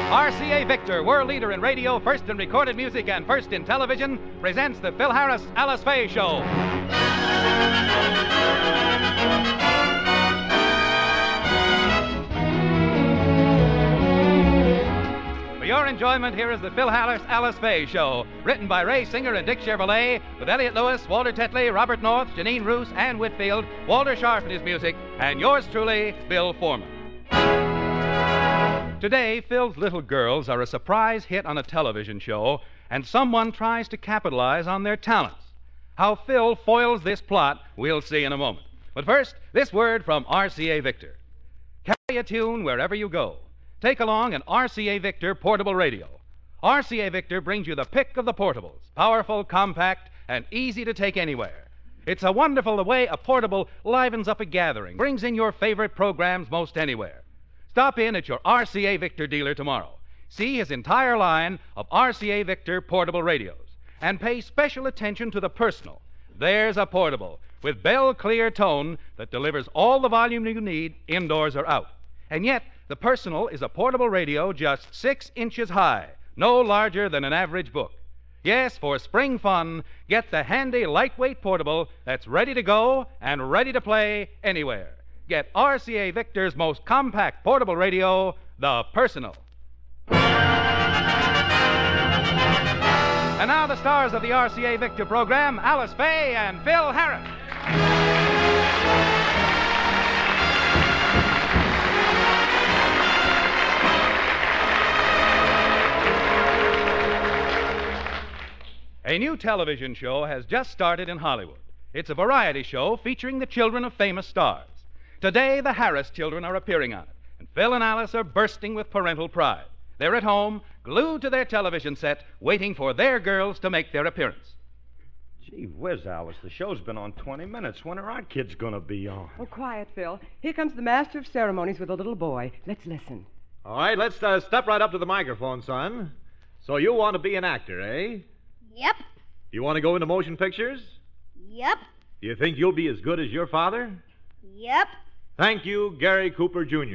RCA Victor, world leader in radio, first in recorded music, and first in television, presents the Phil Harris Alice Faye Show. For your enjoyment, here is the Phil Harris Alice Faye Show, written by Ray Singer and Dick Chevillet, with Elliot Lewis, Walter Tetley, Robert North, Janine Roos, Ann Whitfield, Walter Sharp in his music, and yours truly, Bill Foreman. Today, Phil's little girls are a surprise hit on a television show, and someone tries to capitalize on their talents. How Phil foils this plot, we'll see in a moment. But first, this word from RCA Victor. Carry a tune wherever you go. Take along an RCA Victor portable radio. RCA Victor brings you the pick of the portables, powerful, compact, and easy to take anywhere. It's a wonderful way a portable livens up a gathering, brings in your favorite programs most anywhere. Stop in at your RCA Victor dealer tomorrow. See his entire line of RCA Victor portable radios and pay special attention to the personal. There's a portable with bell clear tone that delivers all the volume you need indoors or out. And yet, the personal is a portable radio just 6 inches high, no larger than an average book. Yes, for spring fun, get the handy lightweight portable that's ready to go and ready to play anywhere. Get RCA Victor's most compact portable radio, the Personal. And now the stars of the RCA Victor program, Alice Faye and Phil Harris. A new television show has just started in Hollywood. It's a variety show featuring the children of famous stars. Today, the Harris children are appearing on it, and Phil and Alice are bursting with parental pride. They're at home, glued to their television set, waiting for their girls to make their appearance. Gee whiz, Alice, the show's been on 20 minutes. When are our kids going to be on? Oh, quiet, Phil. Here comes the master of ceremonies with a little boy. Let's listen. All right, let's step right up to the microphone, son. So you want to be an actor, eh? Yep. You want to go into motion pictures? Yep. Do you think you'll be as good as your father? Yep. Thank you, Gary Cooper, Jr.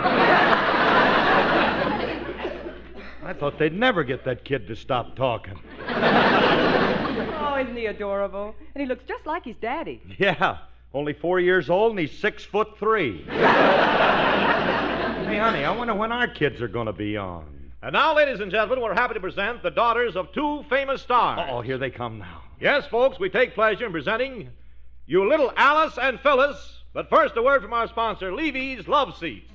I thought they'd never get that kid to stop talking. Oh, isn't he adorable? And he looks just like his daddy. Yeah, only 4 years old and he's 6'3". Hey, honey, I wonder when our kids are going to be on. And now, ladies and gentlemen, we're happy to present the daughters of two famous stars. Oh, here they come now. Yes, folks, we take pleasure in presenting you little Alice and Phyllis. But first, a word from our sponsor, Levy's Love Seats.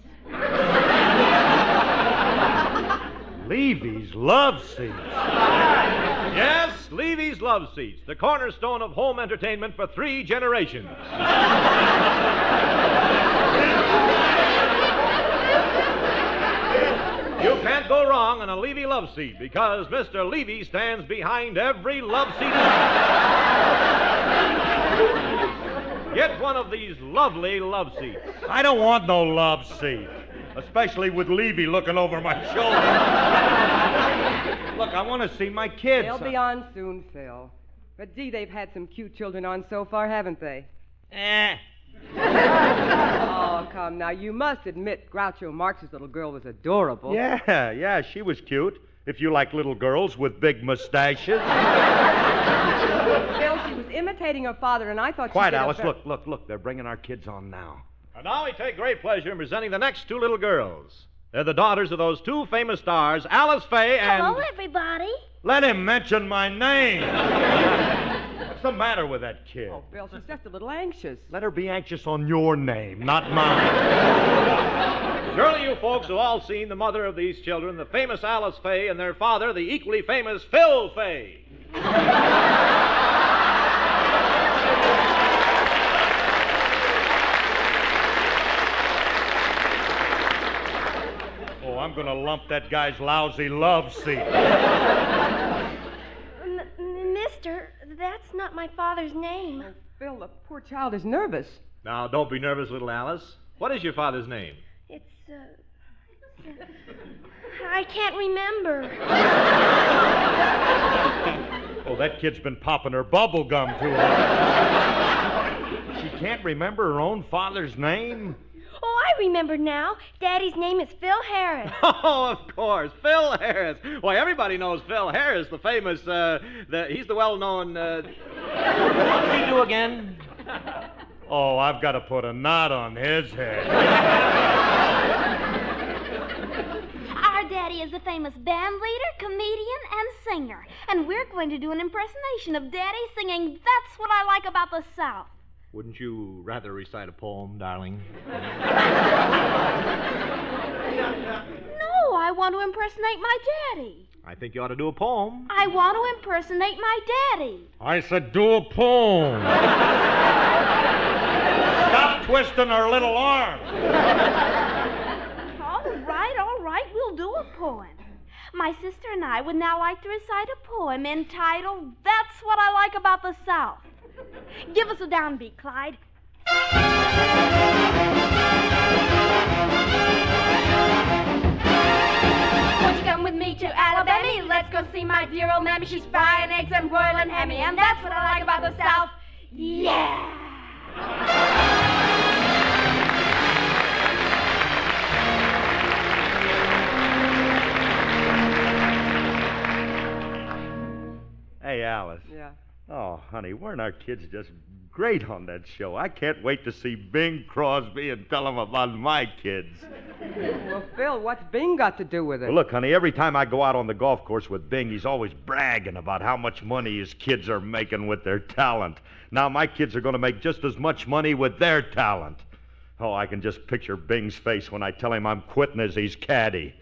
Levy's Love Seats? Yes, Levy's Love Seats, the cornerstone of home entertainment for 3 generations. You can't go wrong on a Levy Love Seat because Mr. Levy stands behind every love seat. Get one of these lovely love seats. I don't want no love seat, especially with Levy looking over my shoulder. Look, I want to see my kids. They'll be on soon, Phil. But, gee, they've had some cute children on so far, haven't they? Oh, come now. You must admit Groucho Marx's little girl was adorable. Yeah, she was cute. If you like little girls with big mustaches. Phil, she was imitating her father, and I thought Quiet, she did Alice. a Look. They're bringing our kids on now. And now we take great pleasure in presenting the next 2 little girls. They're the daughters of those 2 famous stars, Alice Faye and... Hello, everybody. Let him mention my name. What's the matter with that kid? Oh, Phil, she's just a little anxious. Let her be anxious on your name, not mine. Surely you folks have all seen the mother of these children, the famous Alice Faye, and their father, the equally famous Phil Faye. Oh, I'm going to lump that guy's lousy love seat. Mister, that's not my father's name. Oh, Phil, the poor child is nervous. Now, don't be nervous, little Alice. What is your father's name? It's, I can't remember. Oh, that kid's been popping her bubble gum to her. She can't remember her own father's name? Oh, I I remember now. Daddy's name is Phil Harris. Oh, of course, Phil Harris. Why, everybody knows Phil Harris, the famous, he's the well-known, what did he do again? Oh, I've got to put a knot on his head. Our daddy is a famous band leader, comedian, and singer. And we're going to do an impersonation of Daddy singing That's What I Like About the South. Wouldn't you rather recite a poem, darling? No, I want to impersonate my daddy. I think you ought to do a poem. I want to impersonate my daddy. I said do a poem. Stop twisting her little arm. All right, we'll do a poem. My sister and I would now like to recite a poem entitled That's What I Like About the South. Give us a downbeat, Clyde. Won't you come with me to Alabama? Let's go see my dear old mammy. She's frying eggs and broiling hammy, and that's what I like about the South. Yeah! Hey, Alice. Yeah. Oh, honey, weren't our kids just great on that show? I can't wait to see Bing Crosby and tell him about my kids. Well, Phil, what's Bing got to do with it? Well, look, honey, every time I go out on the golf course with Bing, he's always bragging about how much money his kids are making with their talent. Now, my kids are going to make just as much money with their talent. Oh, I can just picture Bing's face when I tell him I'm quitting as his caddy.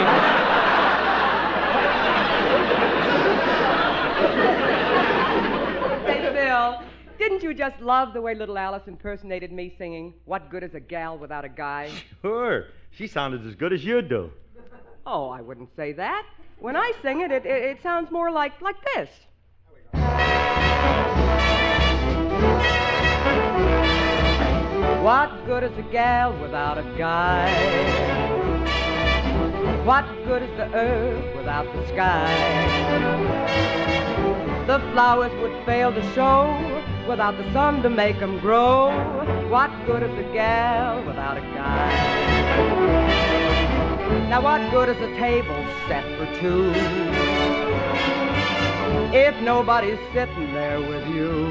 Hey, Phil, didn't you just love the way little Alice impersonated me singing, What Good Is a Gal Without a Guy? Sure. She sounded as good as you do. Oh, I wouldn't say that. When I sing it, it sounds more like this. What good is a gal without a guy? What good is the earth without the sky? The flowers would fail to show without the sun to make them grow. What good is a gal without a guy? Now what good is a table set for two if nobody's sitting there with you?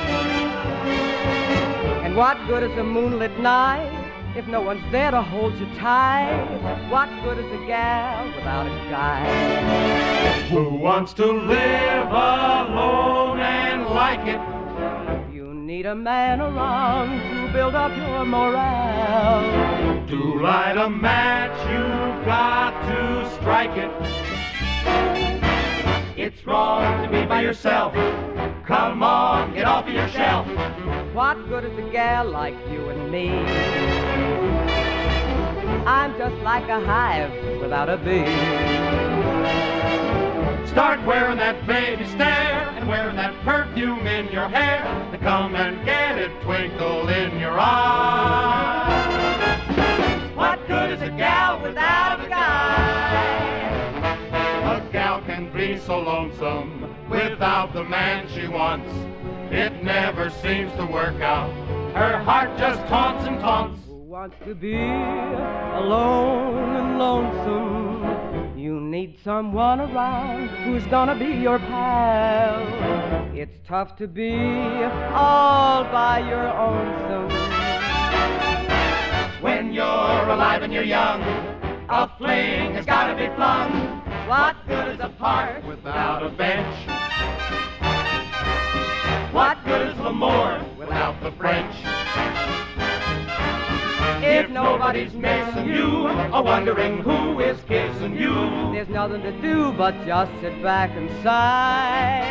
And what good is a moonlit night if no one's there to hold you tight? What good is a gal without a guy? Who wants to live alone and like it? You need a man around to build up your morale. To light a match, you've got to strike it. It's wrong to be by yourself. Come on, get off of your shelf. What good is a gal like you and me? I'm just like a hive without a bee. Start wearing that baby stare and wearing that perfume in your hair. To come and get it twinkle in your eye. What good is a gal without a guy? A gal can be so lonesome without the man she wants. It never seems to work out. Her heart just taunts and taunts. Who wants to be alone and lonesome? You need someone around who's gonna be your pal. It's tough to be all by your own. When you're alive and you're young, a fling has gotta be flung. What good is a park without a bench? What good is l'amour without the French? If nobody's missing you, or wondering who is kissing you, There's nothing to do but just sit back and sigh.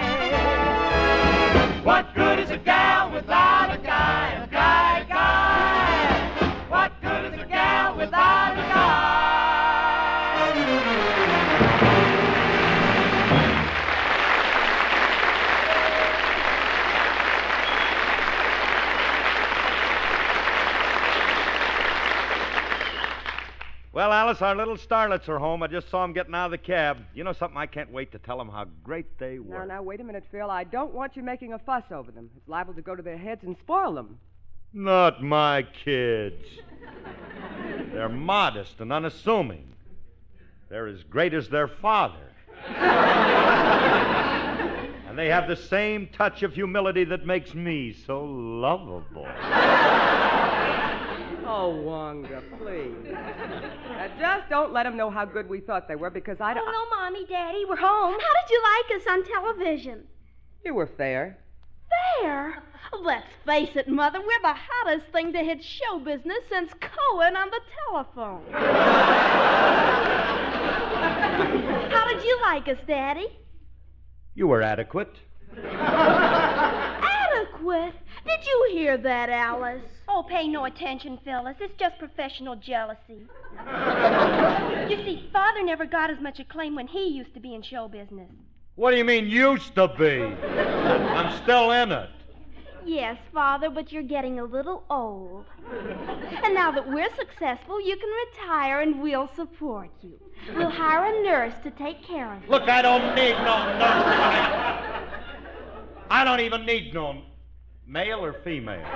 what good is a gal without a guy? A guy, guy. What good is a gal without a guy? Well, Alice, our little starlets are home. I just saw them getting out of the cab. You know something? I can't wait to tell them how great they were. Now, wait a minute, Phil. I don't want you making a fuss over them. It's liable to go to their heads and spoil them. Not my kids. They're modest and unassuming. They're as great as their father. And they have the same touch of humility that makes me so lovable. Oh, Wanda, please. Just don't let them know how good we thought they were, because I don't... Oh, no, Mommy, Daddy, we're home. How did you like us on television? You were fair. Fair? Let's face it, Mother, we're the hottest thing to hit show business since Cohen on the telephone. How did you like us, Daddy? You were adequate. Adequate? Did you hear that, Alice? Oh, pay no attention, Phyllis. It's just professional jealousy. You see, Father never got as much acclaim when he used to be in show business. What do you mean, used to be? I'm still in it. Yes, Father, but you're getting a little old. And now that we're successful, you can retire and we'll support you. We'll hire a nurse to take care of you. Look, I don't need no nurse. I don't even need no male or female.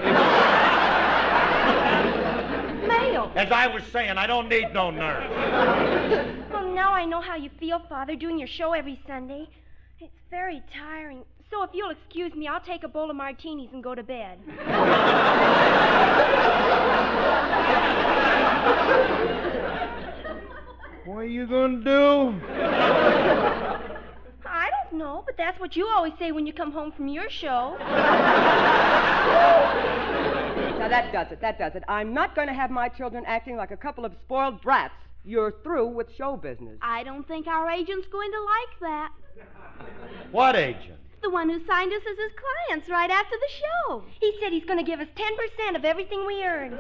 Male. As I was saying, I don't need no nurse. Well, now I know how you feel, Father, doing your show every Sunday. It's very tiring. So if you'll excuse me, I'll take a bowl of martinis and go to bed. What are you going to do? I don't know, but that's what you always say when you come home from your show. Now, that does it. I'm not going to have my children acting like a couple of spoiled brats. You're through with show business. I don't think our agent's going to like that. What agent? The one who signed us as his clients right after the show. He said he's going to give us 10% of everything we earn.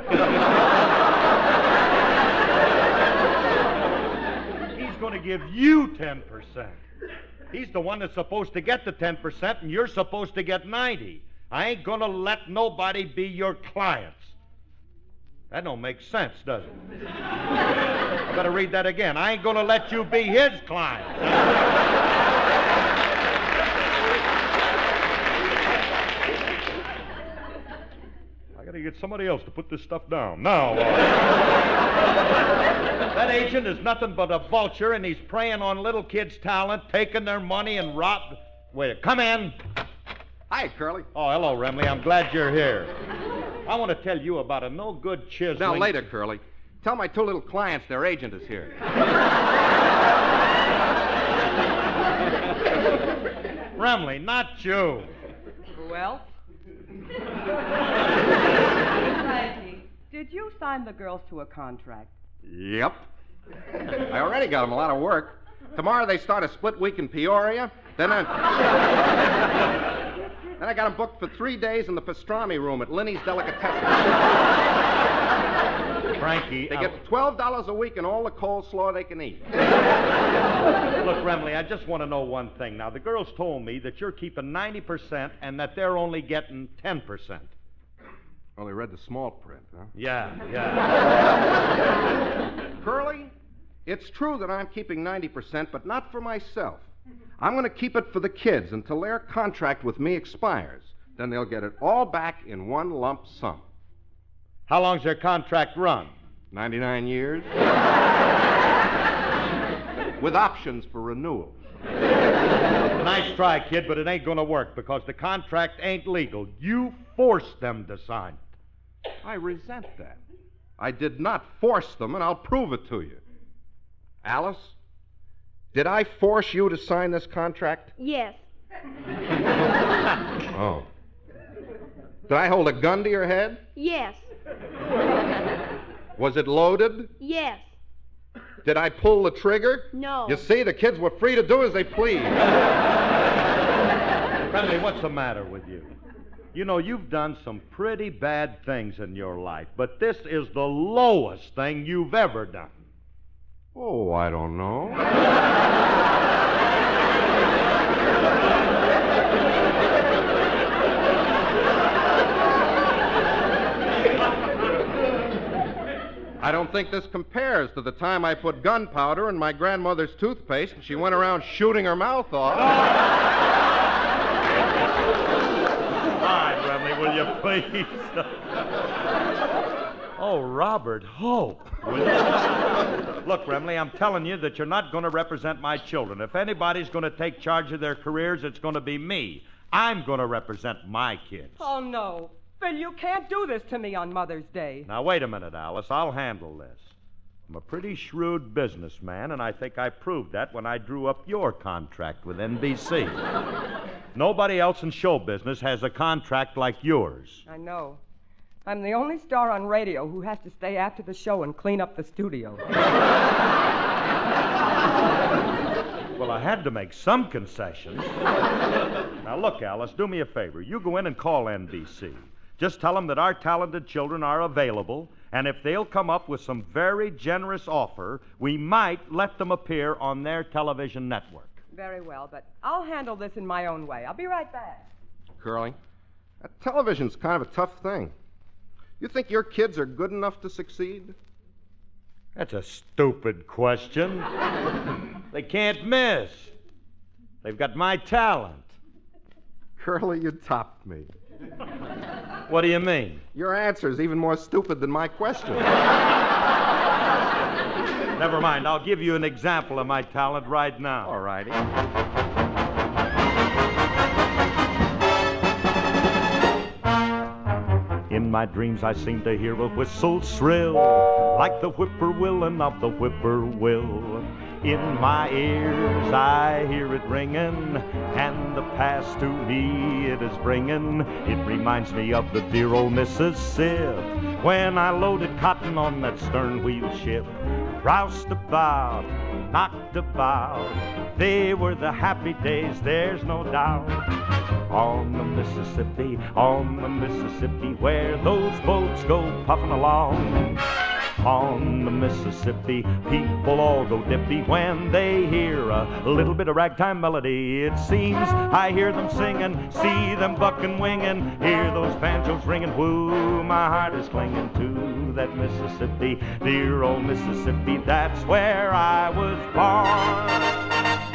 He's going to give you 10%. He's the one that's supposed to get the 10%, and you're supposed to get 90%. I ain't going to let nobody be your clients. That don't make sense, does it? I better read that again. I ain't going to let you be his client. I got to get somebody else to put this stuff down. Now, that agent is nothing but a vulture, and he's preying on little kids' talent, taking their money and rob... Wait, come in. Hi, Curly. Oh, hello, Remley. I'm glad you're here. I want to tell you about a no-good chiseling... Now, later, Curly. Tell my two little clients their agent is here. Remley, not you. Well? Frankie, did you sign the girls to a contract? Yep. I already got them a lot of work. Tomorrow they start a split week in Peoria. Then I got them booked for 3 days in the pastrami room at Linny's Delicatessen. Frankie, They get $12 a week and all the coleslaw they can eat. Look, Remley, I just want to know one thing. Now, the girls told me that you're keeping 90% and that they're only getting 10%. Well, they read the small print, huh? Yeah. Curly, it's true that I'm keeping 90%, but not for myself. I'm going to keep it for the kids until their contract with me expires. Then they'll get it all back in one lump sum. How long's their contract run? 99 years. With options for renewal. Nice try, kid, but it ain't going to work because the contract ain't legal. You forced them to sign it. I resent that. I did not force them, and I'll prove it to you. Alice, did I force you to sign this contract? Yes. Oh. Did I hold a gun to your head? Yes. Was it loaded? Yes. Did I pull the trigger? No. You see, the kids were free to do as they pleased. Friendly, what's the matter with you? You know, you've done some pretty bad things in your life, but this is the lowest thing you've ever done. Oh, I don't know. I don't think this compares to the time I put gunpowder in my grandmother's toothpaste and she went around shooting her mouth off. All right, Remley, will you please? Oh, Robert Hope. Look, Remley, I'm telling you that you're not going to represent my children. If anybody's going to take charge of their careers, it's going to be me. I'm going to represent my kids. Oh, no. Phil, you can't do this to me on Mother's Day. Now, wait a minute, Alice. I'll handle this. I'm a pretty shrewd businessman, and I think I proved that when I drew up your contract with NBC. Nobody else in show business has a contract like yours. I know. I'm the only star on radio who has to stay after the show and clean up the studio. Well, I had to make some concessions. Now, look, Alice, do me a favor. You go in and call NBC. Just tell them that our talented children are available, and if they'll come up with some very generous offer, we might let them appear on their television network. Very well, but I'll handle this in my own way. I'll be right back. Curly, television's kind of a tough thing. You think your kids are good enough to succeed? That's a stupid question. They can't miss. They've got my talent. Curly, you topped me. What do you mean? Your answer's even more stupid than my question. Never mind. I'll give you an example of my talent right now. All righty. In my dreams I seem to hear a whistle shrill, like the whippoorwilling of the whippoorwill. In my ears I hear it ringing, and the past to me it is bringing. It reminds me of the dear old Mississippi, when I loaded cotton on that stern wheel ship. Roused about, knocked about, they were the happy days, there's no doubt. On the Mississippi, where those boats go puffing along. On the Mississippi, people all go dippy when they hear a little bit of ragtime melody. It seems I hear them singing, see them bucking, winging, hear those banjos ringing. Woo, my heart is clinging to that Mississippi, dear old Mississippi. That's where I was born.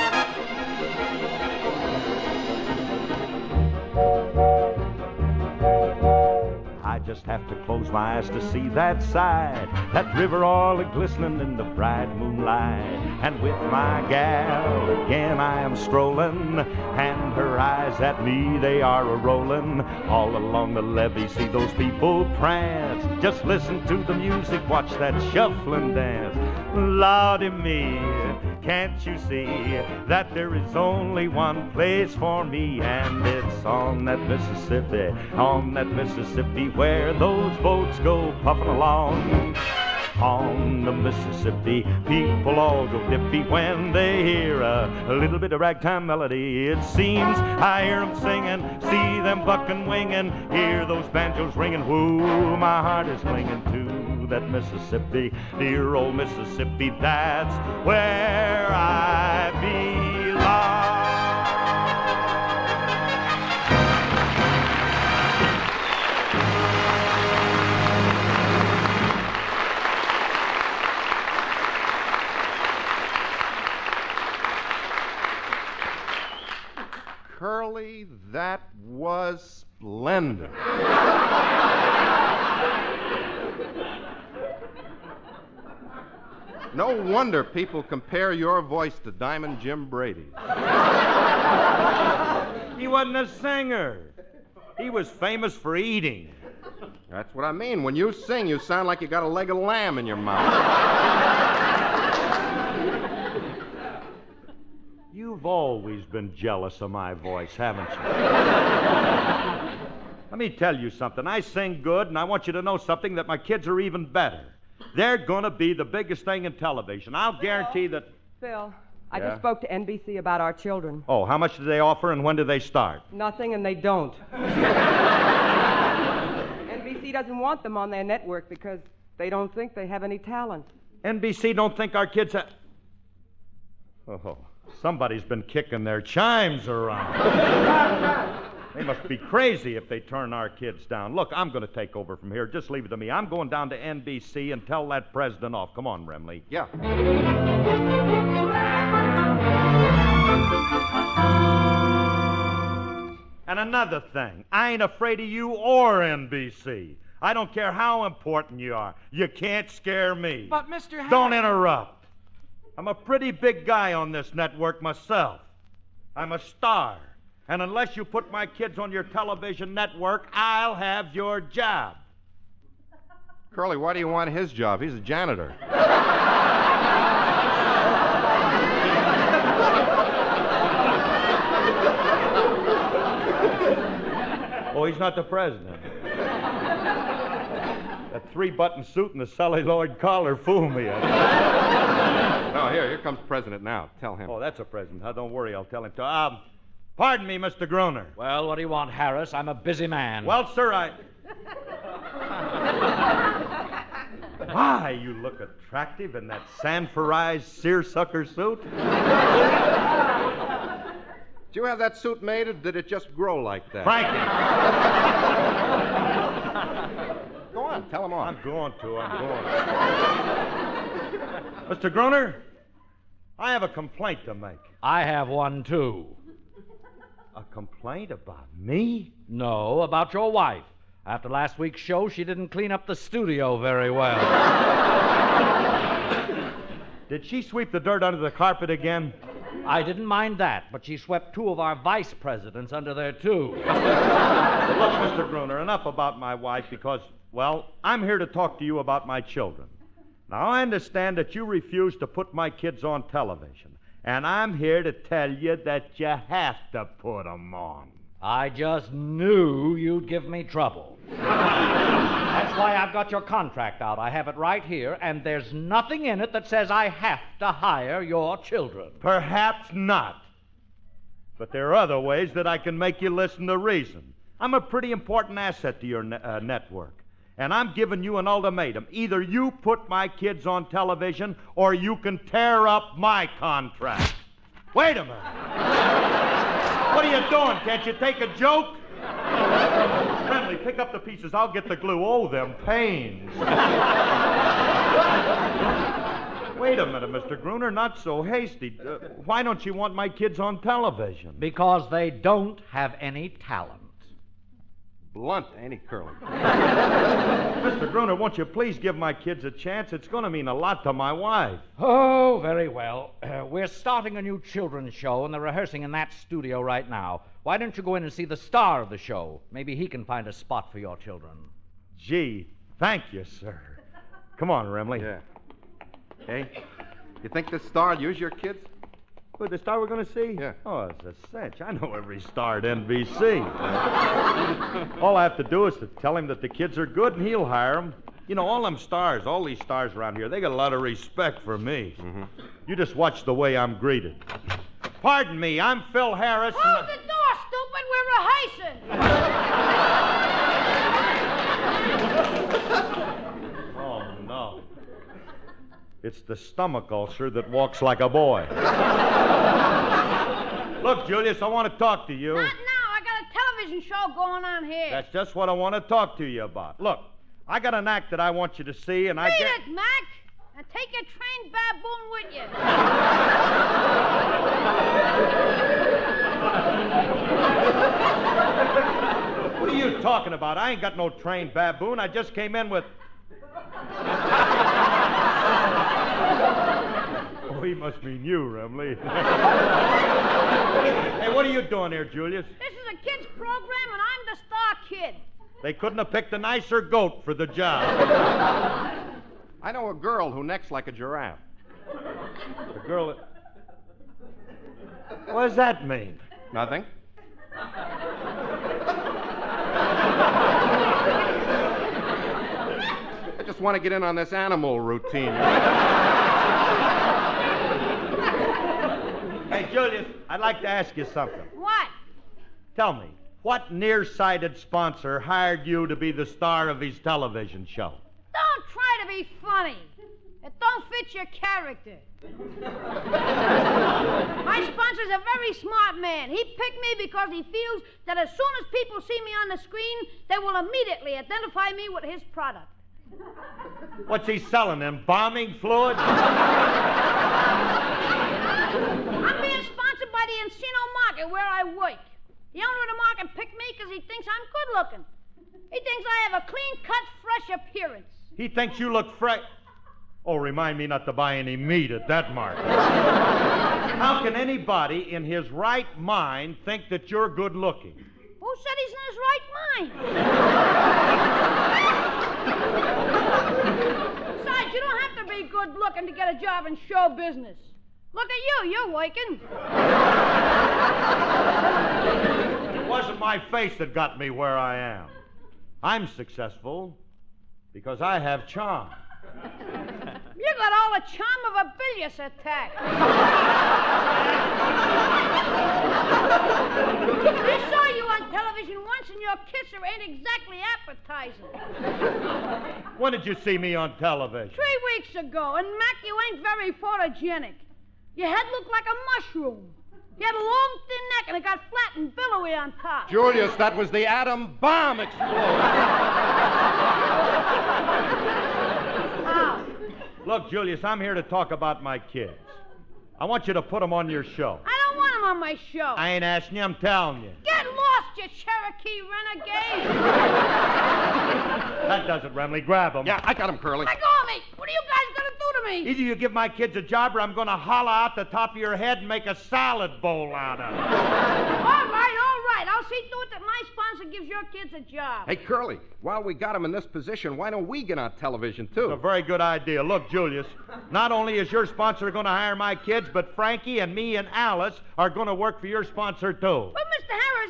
I just have to close my eyes to see that side, that river all a-glistening in the bright moonlight. And with my gal again I am strolling, and her eyes at me they are a-rolling. All along the levee see those people prance, just listen to the music, watch that shuffling dance. Lordy me, can't you see that there is only one place for me, and it's on that Mississippi, where those boats go puffing along. On the Mississippi, people all go dippy when they hear a little bit of ragtime melody. It seems I hear them singing, see them bucking, winging, hear those banjos ringing. Woo, my heart is clinging to that Mississippi, dear old Mississippi. That's where I belong. Curly, that was splendid. No wonder people compare your voice to Diamond Jim Brady's. He wasn't a singer. He was famous for eating. That's what I mean. When you sing, you sound like you got a leg of lamb in your mouth. You've always been jealous of my voice, haven't you? Let me tell you something. I sing good, and I want you to know something, that my kids are even better. They're going to be the biggest thing in television. I'll guarantee that... Phil, I just spoke to NBC about our children. Oh, how much do they offer, and when do they start? Nothing, and they don't. NBC doesn't want them on their network because they don't think they have any talent. NBC don't think our kids have... Oh, somebody's been kicking their chimes around. They must be crazy if they turn our kids down. Look, I'm going to take over from here. Just leave it to me. I'm going down to NBC and tell that president off. Come on, Remley. Yeah. And another thing, I ain't afraid of you or NBC. I don't care how important you are. You can't scare me. But, Mr. Harris... Don't interrupt. I'm a pretty big guy on this network myself. I'm a star. And unless you put my kids on your television network, I'll have your job. Curly, why do you want his job? He's a janitor. Oh, he's not the president. That three-button suit and the celluloid collar fool me. No, here comes the president now. Tell him. Oh, that's a president. Don't worry, I'll tell him to. Pardon me, Mr. Gruner. Well, what do you want, Harris? I'm a busy man. Well, sir, Why, you look attractive in that sanforized seersucker suit. Did you have that suit made, or did it just grow like that? Frankie! Go on, tell him on. I'm going to. Mr. Gruner, I have a complaint to make. I have one, too. A complaint about me? No, about your wife. After last week's show, she didn't clean up the studio very well. Did she sweep the dirt under the carpet again? I didn't mind that, but she swept two of our vice presidents under there, too. Look, Mr. Gruner, enough about my wife because, well, I'm here to talk to you about my children. Now, I understand that you refuse to put my kids on television, and I'm here to tell you that you have to put them on. I just knew you'd give me trouble. That's why I've got your contract out. I have it right here, and there's nothing in it that says I have to hire your children. Perhaps not. But there are other ways that I can make you listen to reason. I'm a pretty important asset to your network. And I'm giving you an ultimatum. Either you put my kids on television, or you can tear up my contract. Wait a minute. What are you doing? Can't you take a joke? Friendly, pick up the pieces. I'll get the glue. Oh, them pains. Wait a minute, Mr. Gruner. Not so hasty. Why don't you want my kids on television? Because they don't have any talent. Blunt, ain't he, Curly? Mr. Gruner, won't you please give my kids a chance? It's going to mean a lot to my wife. Oh, very well. We're starting a new children's show, and they're rehearsing in that studio right now. Why don't you go in and see the star of the show? Maybe he can find a spot for your children. Gee, thank you, sir. Come on, Remley. Yeah. Hey, you think this star'll use your kids? Who, the star we're going to see? Yeah. Oh, it's a cinch. I know every star at NBC. All I have to do is to tell him that the kids are good, and he'll hire them. You know, all these stars around here, they got a lot of respect for me. Mm-hmm. You just watch the way I'm greeted. Pardon me, I'm Phil Harris. Hold the door, stupid. We're rehearsing. Oh, no. It's the stomach ulcer that walks like a boy. Look, Julius, I want to talk to you. Not now. I got a television show going on here. That's just what I want to talk to you about. Look, I got an act that I want you to see, and Read it, Mac. And take your trained baboon with you. What are you talking about? I ain't got no trained baboon. I just came in with... Oh, he must mean you, Remley. Hey, what are you doing here, Julius? This is a kid's program, and I'm the star kid. They couldn't have picked a nicer goat for the job. I know a girl who necks like a giraffe. A girl that... What does that mean? Nothing. I just want to get in on this animal routine. Hey, Julius, I'd like to ask you something. What? Tell me, what nearsighted sponsor hired you to be the star of his television show? Don't try to be funny. It don't fit your character. My sponsor's a very smart man. He picked me because he feels that as soon as people see me on the screen, they will immediately identify me with his product. What's he selling, embalming fluid? I'm being sponsored by the Encino Market where I work. The owner of the market picked me because he thinks I'm good looking. He thinks I have a clean-cut fresh appearance. He thinks you look fresh. Oh, remind me not to buy any meat at that market. How can anybody in his right mind think that you're good looking? Who said he's in his right mind? Besides, you don't have to be good looking to get a job in show business. Look at you, you're working. It wasn't my face that got me where I am. I'm successful because I have charm. You got all the charm of a bilious attack. I saw you on television once, and your kisser ain't exactly appetizing. When did you see me on television? 3 weeks ago, and Mac, you ain't very photogenic. Your head looked like a mushroom. You had a long, thin neck, and it got flat and billowy on top. Julius, that was the atom bomb explosion. How? Look, Julius, I'm here to talk about my kids. I want you to put them on your show. I don't want him on my show. I ain't asking you, I'm telling you. Get lost, you Cherokee renegade! That does it, Remley. Grab him. Yeah, I got him, Curly. Let go of me! What are you guys gonna do to me? Either you give my kids a job or I'm going to holler out the top of your head and make a salad bowl out of it. All right. I'll see to it that my sponsor gives your kids a job. Hey, Curly, while we got him in this position, why don't we get on television, too? It's a very good idea. Look, Julius, not only is your sponsor going to hire my kids, but Frankie and me and Alice are going to work for your sponsor, too. But, Mr. Harris,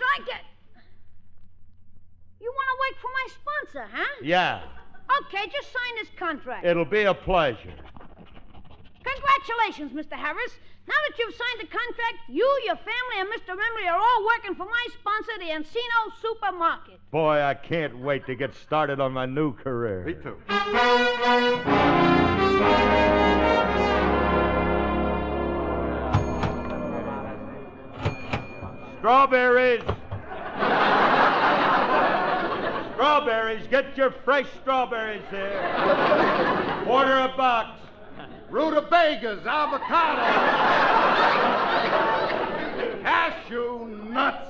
You want to work for my sponsor, huh? Yeah. Okay, just sign this contract. It'll be a pleasure. Congratulations, Mr. Harris. Now that you've signed the contract, you, your family, and Mr. Remley are all working for my sponsor, the Encino Supermarket. Boy, I can't wait to get started on my new career. Me too. Strawberries! Strawberries! Get your fresh strawberries here. Order a box. Rutabagas, avocado, cashew nuts.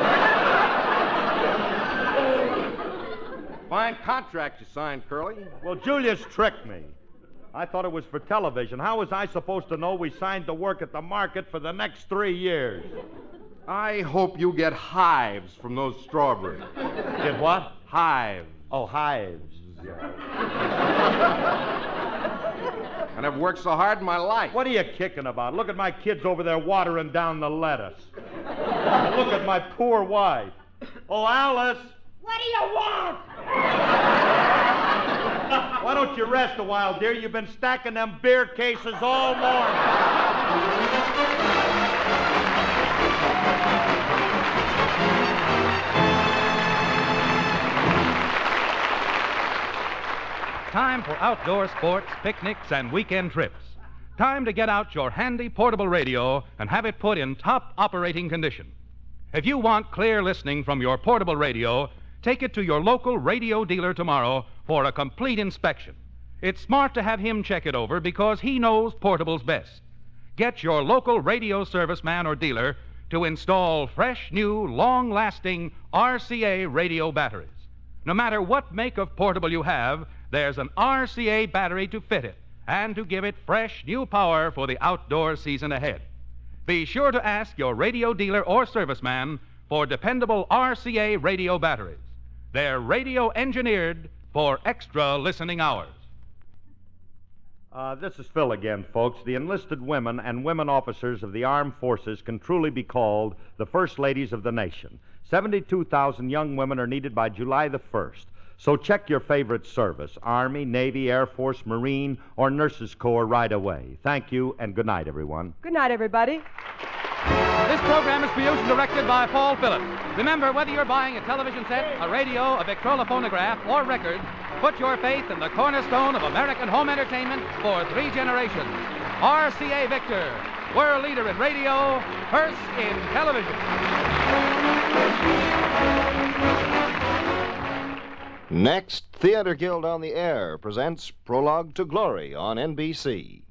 Fine contract you signed, Curly. Well, Julius tricked me. I thought it was for television. How was I supposed to know we signed to work at the market for the next 3 years? I hope you get hives from those strawberries. Get what? Hives. Oh, hives. And I've worked so hard in my life. What are you kicking about? Look at my kids over there watering down the lettuce. Look at my poor wife. Oh, Alice. What do you want? Why don't you rest a while, dear? You've been stacking them beer cases all morning. Time for outdoor sports, picnics, and weekend trips. Time to get out your handy portable radio and have it put in top operating condition. If you want clear listening from your portable radio, take it to your local radio dealer tomorrow for a complete inspection. It's smart to have him check it over because he knows portables best. Get your local radio serviceman or dealer to install fresh, new, long-lasting RCA radio batteries. No matter what make of portable you have, there's an RCA battery to fit it and to give it fresh, new power for the outdoor season ahead. Be sure to ask your radio dealer or serviceman for dependable RCA radio batteries. They're radio engineered for extra listening hours. This is Phil again, folks. The enlisted women and women officers of the armed forces can truly be called the first ladies of the nation. 72,000 young women are needed by July the 1st. So check your favorite service, Army, Navy, Air Force, Marine, or Nurses Corps right away. Thank you, and good night, everyone. Good night, everybody. This program is produced and directed by Paul Phillips. Remember, whether you're buying a television set, a radio, a Victrola phonograph, or records, put your faith in the cornerstone of American home entertainment for 3 generations. RCA Victor, world leader in radio, first in television. Next, Theater Guild on the Air presents Prologue to Glory on NBC.